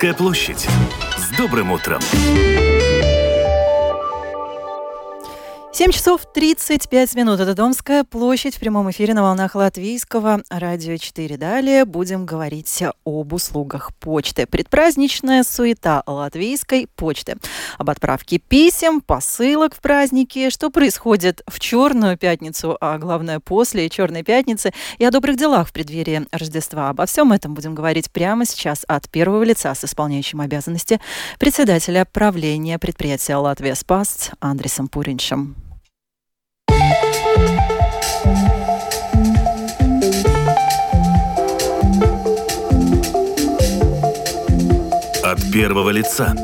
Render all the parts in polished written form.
Домская площадь. С добрым утром! 7 часов 35 минут. Это Домская площадь в прямом эфире на волнах Латвийского радио 4. Далее будем говорить об услугах почты. Предпраздничная суета Латвийской почты. Об отправке писем, посылок в праздники, что происходит в Черную пятницу, а главное после Черной пятницы, и о добрых делах в преддверии Рождества. Обо всем этом будем говорить прямо сейчас от первого лица с исполняющим обязанности председателя правления предприятия «Латвия Спаsts» Андрисом Пуриншем. От первого лица.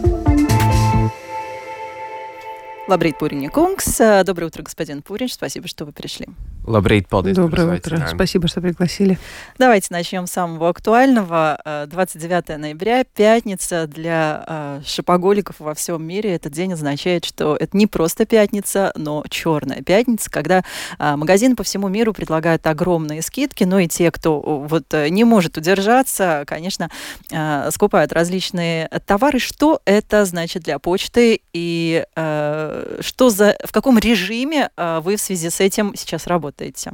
Лабрīt, Пуриņa kungs. Доброе утро, господин Пуринш. Спасибо, что вы пришли. Лабрīt, paldies. Доброе утро. Спасибо, что пригласили. Давайте начнем с самого актуального. 29 ноября, пятница для шопоголиков во всем мире. Этот день означает, что это не просто пятница, но черная пятница, когда магазины по всему миру предлагают огромные скидки, но и те, кто не может удержаться, конечно, скупают различные товары. Что это значит для почты и в каком режиме вы в связи с этим сейчас работаете?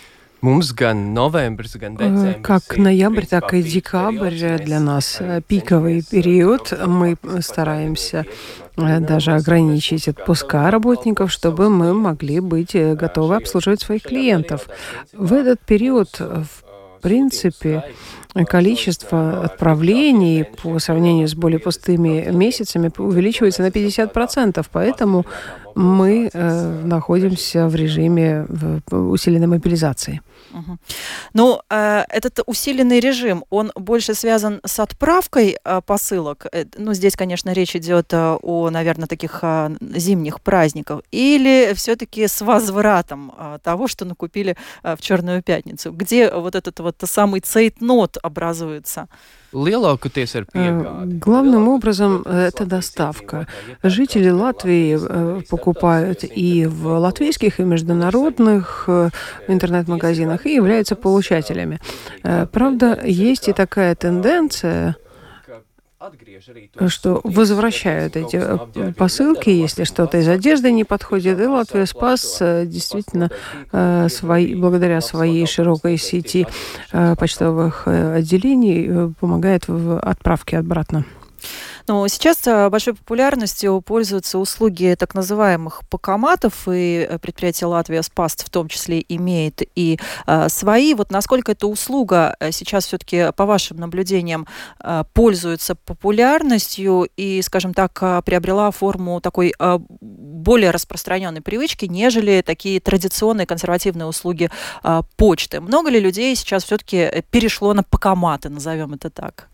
Как ноябрь, так и декабрь для нас пиковый период. Мы стараемся даже ограничить отпуска работников, чтобы мы могли быть готовы обслуживать своих клиентов. В этот период, в принципе, количество отправлений по сравнению с более пустыми месяцами увеличивается на 50%, поэтому мы находимся в режиме усиленной мобилизации. Угу. Ну, этот усиленный режим, он больше связан с отправкой посылок? Ну, здесь, конечно, речь идет о, наверное, таких зимних праздниках. Или все-таки с возвратом того, что накупили в Черную пятницу? Где вот этот вот самый цейтнот образуется? Главным образом это доставка. Жители Латвии покупают и в латвийских, и международных интернет-магазинах и являются получателями. Правда, есть и такая тенденция, что возвращают эти посылки, если что-то из одежды не подходит. И Латвия Спас действительно благодаря своей широкой сети почтовых отделений помогает в отправке обратно. Но сейчас большой популярностью пользуются услуги так называемых покоматов, и предприятие «Латвия Спаст» в том числе имеет и свои. Вот насколько эта услуга сейчас все-таки, по вашим наблюдениям, пользуется популярностью и, скажем так, приобрела форму такой более распространенной привычки, нежели такие традиционные консервативные услуги почты? Много ли людей сейчас все-таки перешло на покоматы, назовем это так?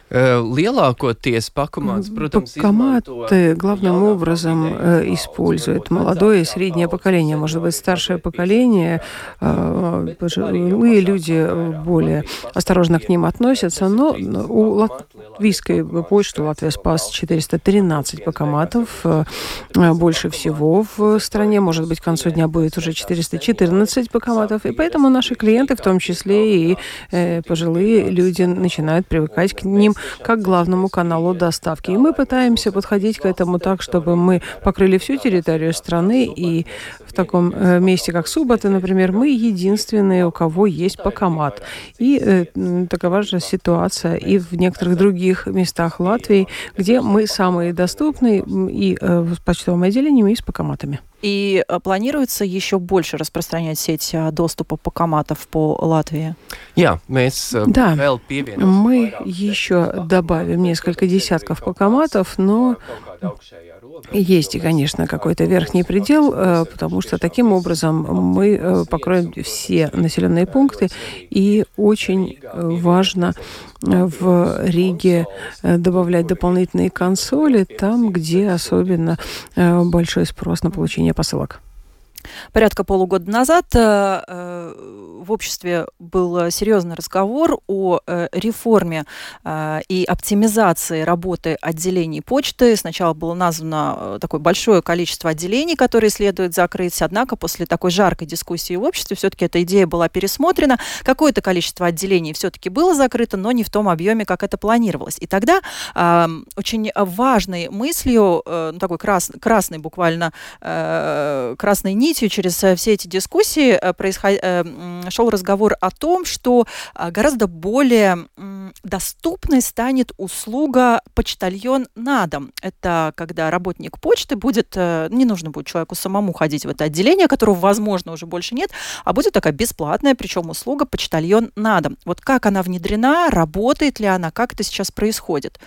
Покоматы главным образом используют молодое и среднее поколение. Может быть, старшее поколение, пожилые люди более осторожно к ним относятся, но у латвийской почты «Латвия Спас» 413 покоматов, больше всего в стране. Может быть, к концу дня будет уже 414 покоматов. И поэтому наши клиенты, в том числе и пожилые люди, начинают привыкать к ним как к главному каналу доставки. И мы пытаемся подходить к этому так, чтобы мы покрыли всю территорию страны. И в таком месте, как Субота, например, мы единственные, у кого есть покомат. И такова же ситуация и в некоторых других местах Латвии, где мы самые доступные и в почтовом отделении, и с покоматами. И планируется еще больше распространять сеть доступа покоматов по Латвии? Да, мы еще добавим несколько десятков покоматов, но есть, конечно, какой-то верхний предел, потому что таким образом мы покроем все населенные пункты, и очень важно в Риге добавлять дополнительные консоли там, где особенно большой спрос на получение посылок. Порядка полугода назад в обществе был серьезный разговор о реформе и оптимизации работы отделений почты. Сначала было названо такое большое количество отделений, которые следует закрыть, однако после такой жаркой дискуссии в обществе все-таки эта идея была пересмотрена. Какое-то количество отделений все-таки было закрыто, но не в том объеме, как это планировалось. И тогда очень важной мыслью, такой красной буквально, красной нитью через все эти дискуссии шел разговор о том, что гораздо более доступной станет услуга почтальон на дом. Это когда работник почты будет, не нужно будет человеку самому ходить в это отделение, которого, возможно, уже больше нет, а будет такая бесплатная, причем услуга почтальон на дом. Вот как она внедрена, работает ли она, как это сейчас происходит?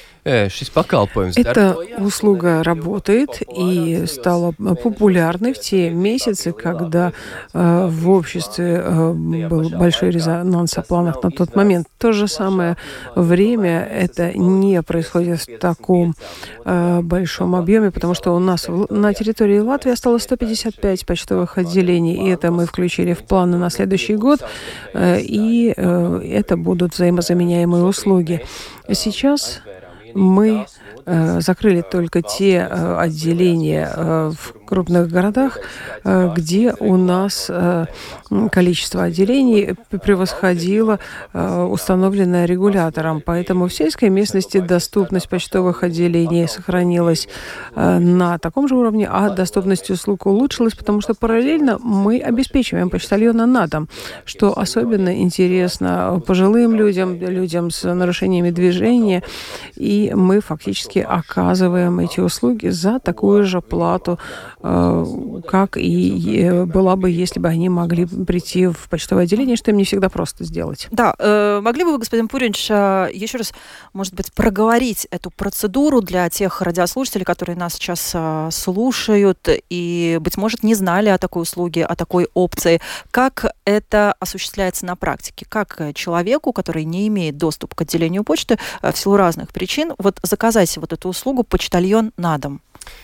Эта услуга работает и стала популярной в те месяцы, когда в обществе был большой резонанс о планах на тот момент. В то же самое время это не происходит в таком большом объеме, потому что у нас на территории Латвии осталось 155 почтовых отделений, и это мы включили в планы на следующий год, и это будут взаимозаменяемые услуги. Сейчас мы закрыли только те отделения в крупных городах, где у нас количество отделений превосходило установленное регулятором. Поэтому в сельской местности доступность почтовых отделений сохранилась на таком же уровне, а доступность услуг улучшилась, потому что параллельно мы обеспечиваем почтальона на дом, что особенно интересно пожилым людям, людям с нарушениями движения, и мы фактически оказываем эти услуги за такую же плату, как и была бы, если бы они могли прийти в почтовое отделение, что им не всегда просто сделать. Да, могли бы вы, господин Пуринч, еще раз, может быть, проговорить эту процедуру для тех радиослушателей, которые нас сейчас слушают и, быть может, не знали о такой услуге, о такой опции. Как это осуществляется на практике? Как человеку, который не имеет доступа к отделению почты в силу разных причин, вот заказать вот эту услугу почтальон на дом?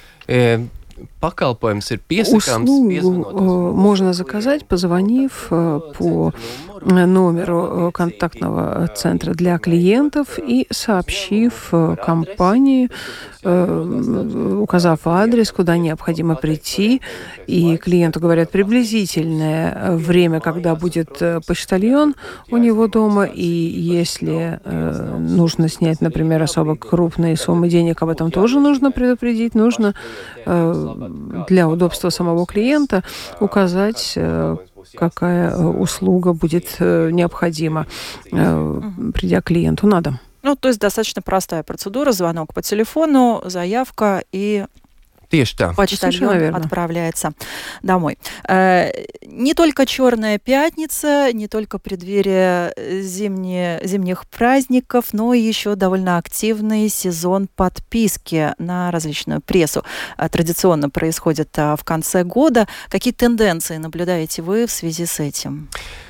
Услугу можно заказать, позвонив по номеру контактного центра для клиентов и сообщив компании, указав адрес, куда необходимо прийти, и клиенту говорят приблизительное время, когда будет почтальон у него дома, и если нужно снять, например, особо крупные суммы денег, об этом тоже нужно предупредить, нужно для удобства самого клиента указать, какая услуга будет необходима, придя к клиенту на дом. Ну, то есть достаточно простая процедура, звонок по телефону, заявка и почтальон отправляется домой. Не только Черная пятница, не только преддверие зимних праздников, но и еще довольно активный сезон подписки на различную прессу. Традиционно происходит в конце года. Какие тенденции наблюдаете вы в связи с этим?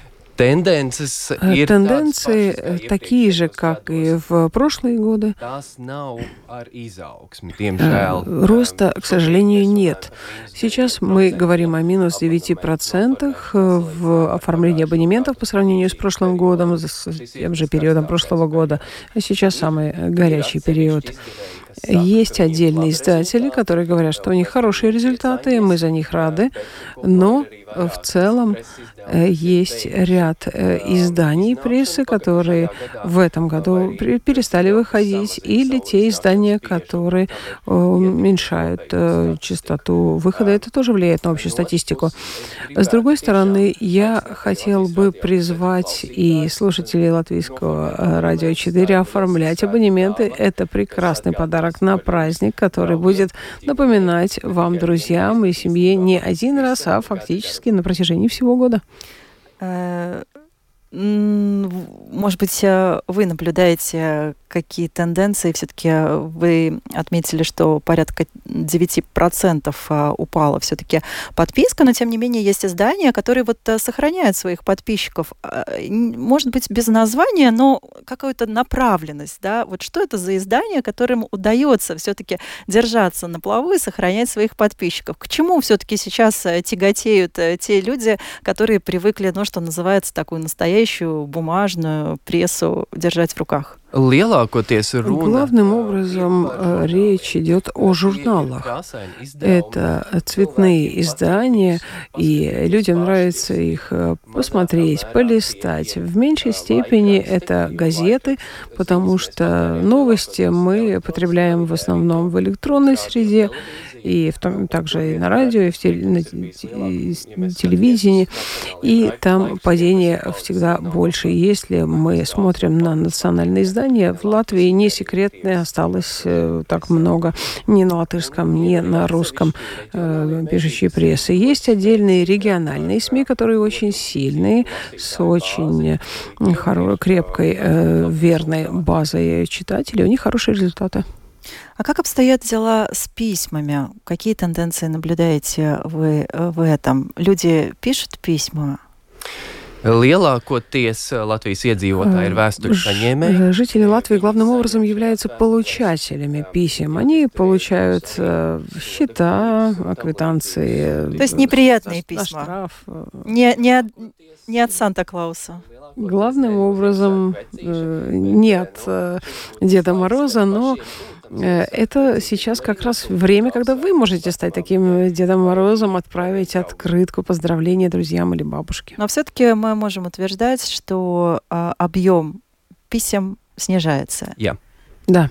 Тенденции такие же, как и в прошлые годы. Роста, к сожалению, нет. Сейчас мы говорим о минус 9% в оформлении абонементов по сравнению с прошлым годом, с тем же периодом прошлого года. А сейчас самый горячий период. Есть отдельные издатели, которые говорят, что у них хорошие результаты, мы за них рады, но в целом есть ряд изданий прессы, которые в этом году перестали выходить, или те издания, которые уменьшают частоту выхода. Это тоже влияет на общую статистику. С другой стороны, я хотел бы призвать и слушателей Латвийского радио 4 оформлять абонементы. Это прекрасный подарок на праздник, который будет напоминать вам, друзьям и семье, не один раз, а фактически на протяжении всего года. Может быть, вы наблюдаете какие тенденции? Все-таки вы отметили, что порядка 9% упала все-таки подписка, но тем не менее есть издания, которые вот сохраняют своих подписчиков. Может быть, без названия, но какая-то направленность, да? Вот что это за издание, которым удается все-таки держаться на плаву и сохранять своих подписчиков? К чему все-таки сейчас тяготеют те люди, которые привыкли, ну, что называется, такую настоящую бумажную прессу держать в руках? Главным образом речь идет о журналах. Это цветные издания, и людям нравится их посмотреть, полистать. В меньшей степени это газеты, потому что новости мы потребляем в основном в электронной среде, и также и на радио, и на телевидении, и там падение всегда больше. Если мы смотрим на национальные издания, в Латвии не секретно осталось так много ни на латышском, ни на русском пишущей прессы. Есть отдельные региональные СМИ, которые очень сильные, с очень крепкой, верной базой читателей. У них хорошие результаты. А как обстоят дела с письмами? Какие тенденции наблюдаете вы в этом? Люди пишут письма? Жители Латвии главным образом являются получателями писем. Они получают счета, квитанции. То есть неприятные письма? Штраф. Не от Санта-Клауса? Главным образом не от Деда Мороза, но это сейчас как раз время, когда вы можете стать таким Дедом Морозом, отправить открытку, поздравления друзьям или бабушке. Но все-таки мы можем утверждать, что объем писем снижается. Да.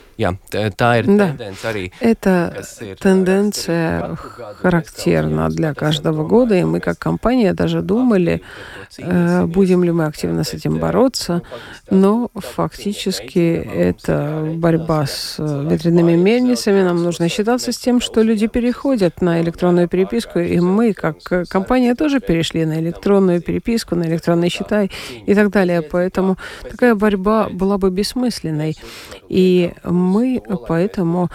Это тенденция характерна для каждого года, и мы как компания даже думали, будем ли мы активно с этим бороться, но фактически это борьба с ветряными мельницами. Нам нужно считаться с тем, что люди переходят на электронную переписку, и мы как компания тоже перешли на электронную переписку, на электронные счета и так далее. Поэтому такая борьба была бы бессмысленной. И мы поэтому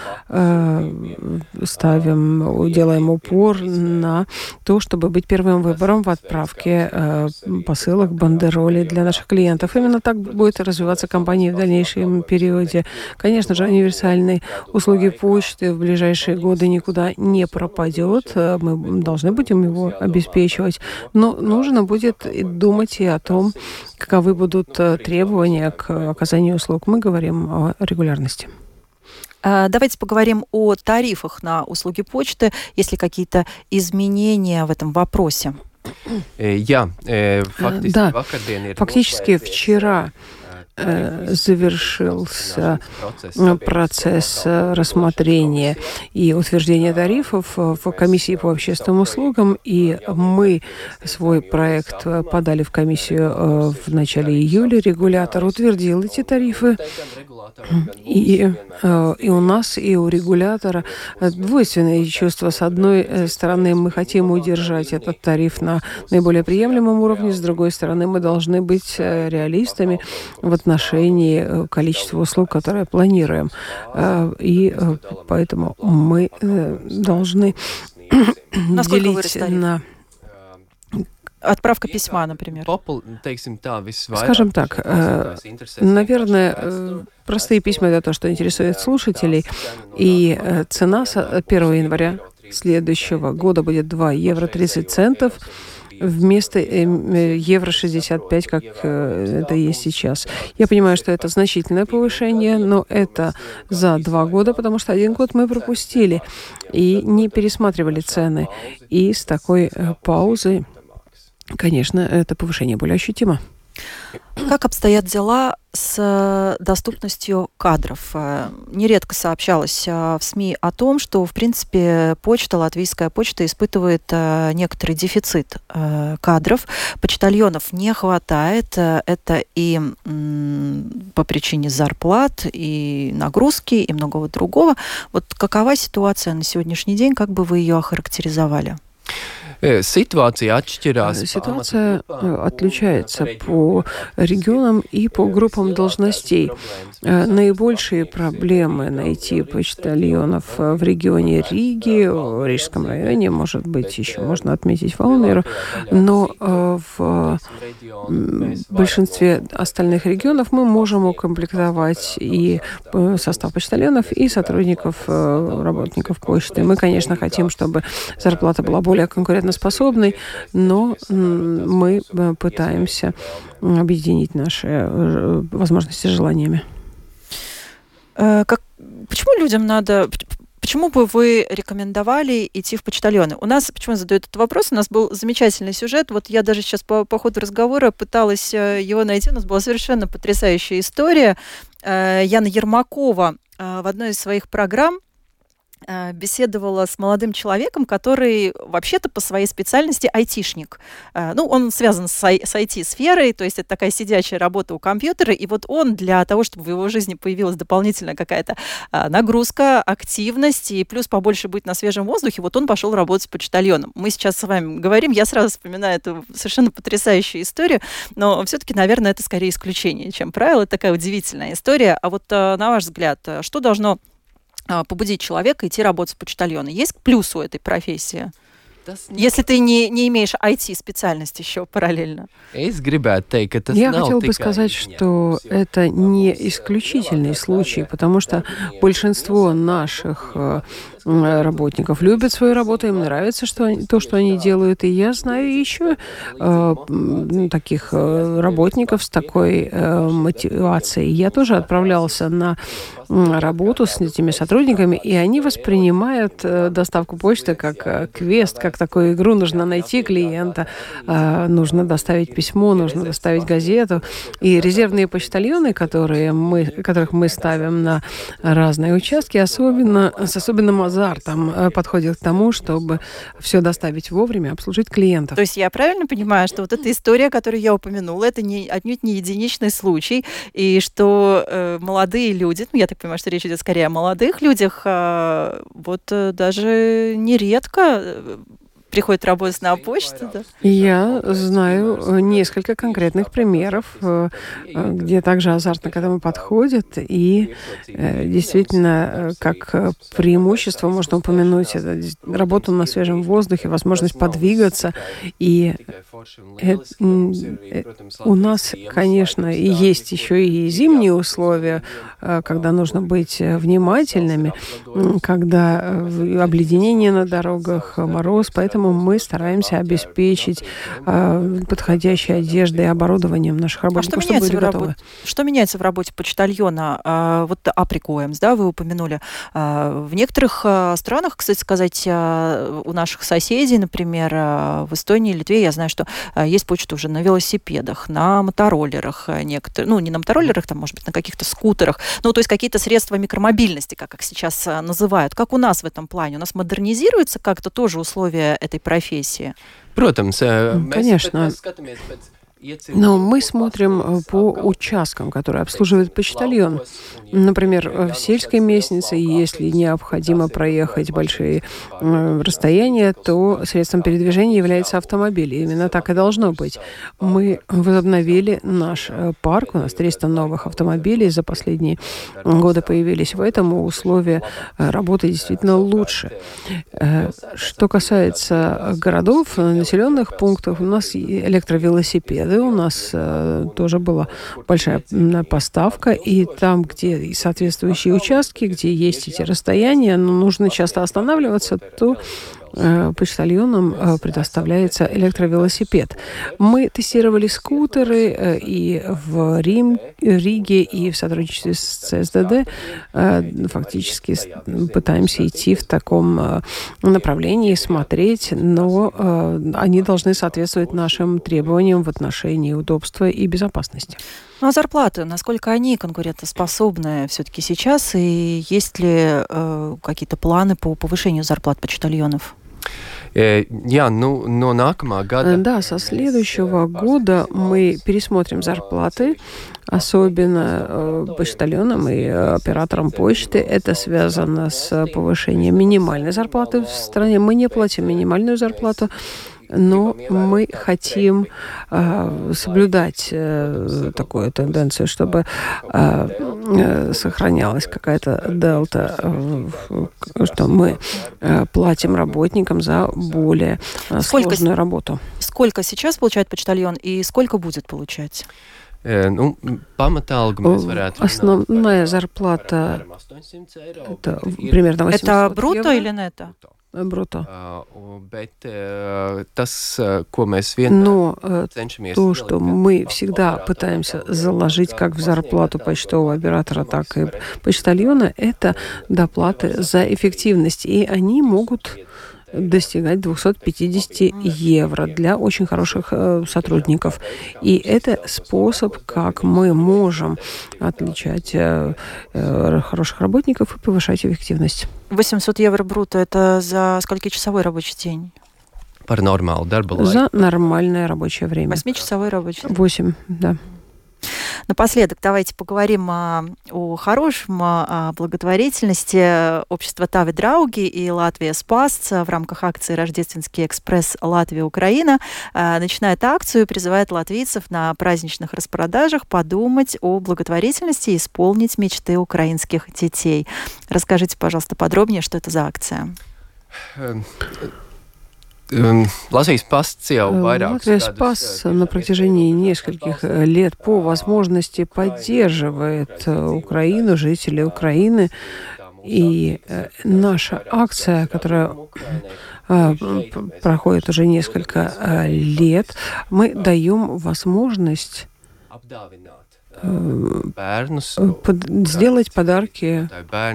делаем упор на то, чтобы быть первым выбором в отправке посылок, бандеролей для наших клиентов. Именно так будет развиваться компания в дальнейшем периоде. Конечно же, универсальные услуги почты в ближайшие годы никуда не пропадет. Мы должны будем его обеспечивать. Но нужно будет думать и о том, каковы будут требования к оказанию услуг. Мы говорим о регулярности. Давайте поговорим о тарифах на услуги почты. Есть ли какие-то изменения в этом вопросе? Да, фактически вчера завершился процесс рассмотрения и утверждения тарифов в комиссии по общественным услугам, и мы свой проект подали в комиссию в начале июля. Регулятор утвердил эти тарифы, и у нас, и у регулятора двойственные чувства. С одной стороны, мы хотим удержать этот тариф на наиболее приемлемом уровне, с другой стороны, мы должны быть реалистами в отношении количества услуг, которые планируем. И поэтому мы должны делить на... Отправка письма, например. Скажем так, наверное, простые письма — это то, что интересует слушателей. И цена с 1 января следующего года будет 2 евро 30 центов вместо евро 65, как это есть сейчас. Я понимаю, что это значительное повышение, но это за 2 года, потому что 1 год мы пропустили и не пересматривали цены. И с такой паузой, конечно, это повышение более ощутимо. Как обстоят дела с доступностью кадров? Нередко сообщалось в СМИ о том, что, в принципе, латвийская почта испытывает некоторый дефицит кадров. Почтальонов не хватает. Это и по причине зарплат, и нагрузки, и многого другого. Вот какова ситуация на сегодняшний день? Как бы вы ее охарактеризовали? Ситуация отличается по регионам и по группам должностей. Наибольшие проблемы найти почтальонов в регионе Риги, в Рижском районе, может быть, еще можно отметить Валмеру, но в большинстве остальных регионов мы можем укомплектовать и состав почтальонов, и сотрудников, работников почты. Мы, конечно, хотим, чтобы зарплата была более конкурентоспособной, но мы пытаемся объединить наши возможности с желаниями. Почему людям надо... Почему бы вы рекомендовали идти в почтальоны? У нас, почему я задаю этот вопрос, у нас был замечательный сюжет. Вот я даже сейчас по ходу разговора пыталась его найти. У нас была совершенно потрясающая история. Яна Ермакова в одной из своих программ беседовала с молодым человеком, который вообще-то по своей специальности айтишник. Ну, он связан с IT-сферой, то есть это такая сидячая работа у компьютера, и вот он для того, чтобы в его жизни появилась дополнительная какая-то нагрузка, активность, и плюс побольше быть на свежем воздухе, вот он пошел работать почтальоном. Мы сейчас с вами говорим, я сразу вспоминаю эту совершенно потрясающую историю, но все-таки, наверное, это скорее исключение, чем правило. Это такая удивительная история. А вот на ваш взгляд, что должно побудить человека идти работать в почтальона? Есть плюс у этой профессии? Если ты не имеешь IT-специальность еще параллельно. Я хотела бы сказать, что это не исключительный случай, потому что большинство наших работников любят свою работу, им нравится то, что они делают. И я знаю еще таких работников с такой мотивацией. Я тоже отправлялся на работу с этими сотрудниками, и они воспринимают доставку почты как квест, как такую игру. Нужно найти клиента, нужно доставить письмо, нужно доставить газету. И резервные почтальоны, которых мы ставим на разные участки, с особенным азартом подходят к тому, чтобы все доставить вовремя, обслужить клиентов. То есть я правильно понимаю, что вот эта история, которую я упомянула, это отнюдь не единичный случай, и что молодые люди, я так понимаю, что речь идет скорее о молодых людях, вот даже нередко приходит работать на почту, да? Я знаю несколько конкретных примеров, где также азартно к этому подходят. И действительно, как преимущество можно упомянуть работу на свежем воздухе, возможность подвигаться. И у нас, конечно, и есть еще и зимние условия, когда нужно быть внимательными, когда обледенение на дорогах, мороз, поэтому мы стараемся обеспечить подходящей одеждой и оборудованием наших работников, чтобы были готовы. Что меняется в работе почтальона? Вот Априкоэмс, да, вы упомянули. В некоторых странах, кстати сказать, у наших соседей, например, в Эстонии, Литве, я знаю, что есть почта уже на велосипедах, на мотороллерах некоторые, ну, не на мотороллерах, там, может быть, на каких-то скутерах, ну, то есть какие-то средства микромобильности, как их сейчас называют. Как у нас в этом плане? У нас модернизируются как-то тоже условия этой профессии? Конечно. Но мы смотрим по участкам, которые обслуживает почтальон. Например, в сельской местности, если необходимо проехать большие расстояния, то средством передвижения является автомобиль. И именно так и должно быть. Мы возобновили наш парк. У нас 300 новых автомобилей за последние годы появились. Поэтому условия работы действительно лучше. Что касается городов, населенных пунктов, у нас электровелосипеды. У нас тоже была большая поставка, и там, где соответствующие участки, где есть эти расстояния, но нужно часто останавливаться, то почтальонам предоставляется электровелосипед. Мы тестировали скутеры и в Риге, и в сотрудничестве с ЦСДД. Фактически пытаемся идти в таком направлении, смотреть, но они должны соответствовать нашим требованиям в отношении удобства и безопасности. Ну а зарплаты, насколько они конкурентоспособны все-таки сейчас, и есть ли какие-то планы по повышению зарплат почтальонов? Да, со следующего года мы пересмотрим зарплаты, особенно почтальонам и операторам почты. Это связано с повышением минимальной зарплаты в стране. Мы не платим минимальную зарплату, но мы хотим соблюдать такую тенденцию, чтобы сохранялась какая-то дельта, что мы платим работникам за более сложную работу. Сколько сейчас получает почтальон и сколько будет получать? Основная зарплата это примерно 800 Это бруто евро. или нетто? Бруто. Но То, что мы всегда пытаемся заложить как в зарплату почтового оператора, так и почтальона, это доплаты за эффективность. И они могут достигать 250 евро для очень хороших сотрудников. И это способ, как мы можем отличать хороших работников и повышать эффективность. 800 евро бруто – это за сколькичасовой рабочий день? За нормальное рабочее время. 8-часовой рабочий день. 8, да. Напоследок давайте поговорим о хорошем, о благотворительности. Общество Тави Драуги и Латвия Спасц в рамках акции «Рождественский экспресс Латвия-Украина» начинает акцию, призывает латвийцев на праздничных распродажах подумать о благотворительности и исполнить мечты украинских детей. Расскажите, пожалуйста, подробнее, что это за акция. Латвия Спасц на протяжении нескольких лет по возможности поддерживает Украину, жителей Украины. И наша акция, которая проходит уже несколько лет, мы даем возможность сделать подарки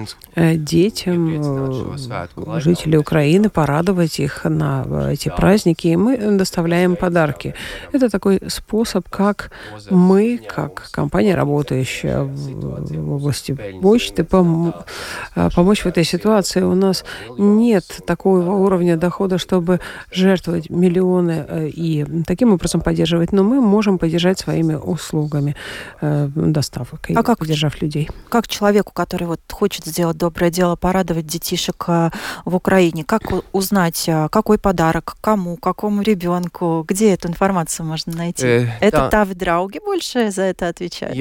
детям, жителей Украины, порадовать их на эти праздники, и мы доставляем подарки. Это такой способ, как мы, как компания, работающая в области почты, помочь в этой ситуации. У нас нет такого уровня дохода, чтобы жертвовать миллионы и таким образом поддерживать, но мы можем поддержать своими услугами доставок, и поддержав людей. Как человеку, который хочет сделать доброе дело, порадовать детишек в Украине, как узнать, какой подарок, кому, какому ребенку, где эту информацию можно найти? Это Тави Драуги больше за это отвечает?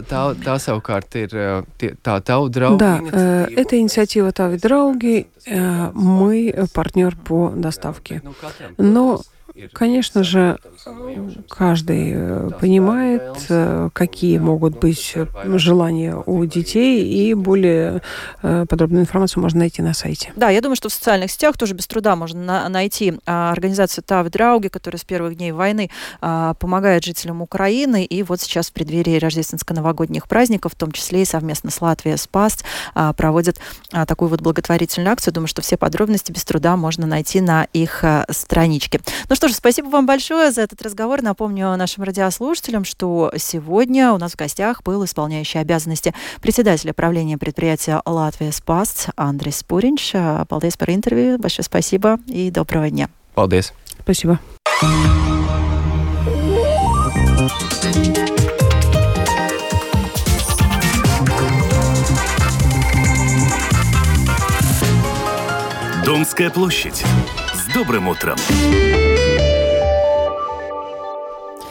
Да, это инициатива Тави Драуги. Мы партнер по доставке. Но, конечно же, каждый понимает, какие могут быть желания у детей, и более подробную информацию можно найти на сайте. Да, я думаю, что в социальных сетях тоже без труда можно найти организацию Тави Драуги, которая с первых дней войны помогает жителям Украины, и вот сейчас в преддверии рождественско-новогодних праздников, в том числе и совместно с Латвией Спасц, проводят такую вот благотворительную акцию. Думаю, что все подробности без труда можно найти на их страничке. Ну что ж, спасибо вам большое за этот разговор. Напомню нашим радиослушателям, что сегодня у нас в гостях был исполняющий обязанности председателя правления предприятия Латвия Спасц Андрис Пуринч. Paldies par интервью. Большое спасибо и доброго дня. Paldies. Спасибо. Домская площадь. С добрым утром!